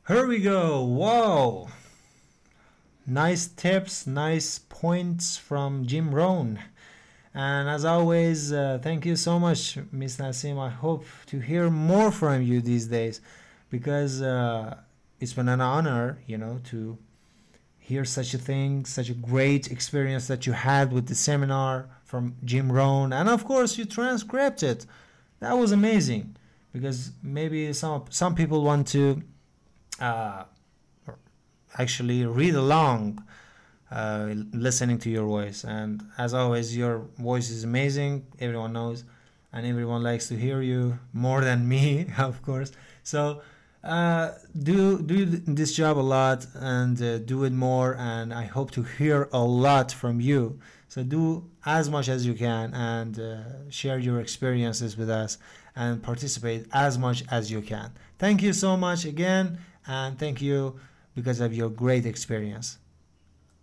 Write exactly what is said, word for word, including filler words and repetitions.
Here we go. Whoa. Nice tips, nice points from Jim Rohn. And as always, uh, thank you so much, Miss Nasim. I hope to hear more from you these days because uh, it's been an honor, you know, to hear such a thing, such a great experience that you had with the seminar from Jim Rohn. And of course, you transcribed it. That was amazing because maybe some some people want to uh, actually read along uh, listening to your voice. And as always, your voice is amazing. Everyone knows, and everyone likes to hear you more than me, of course. So uh, do do this job a lot and uh, do it more. And I hope to hear a lot from you. So do as much as you can and uh, share your experiences with us and participate as much as you can. Thank you so much again, and thank you because of your great experience.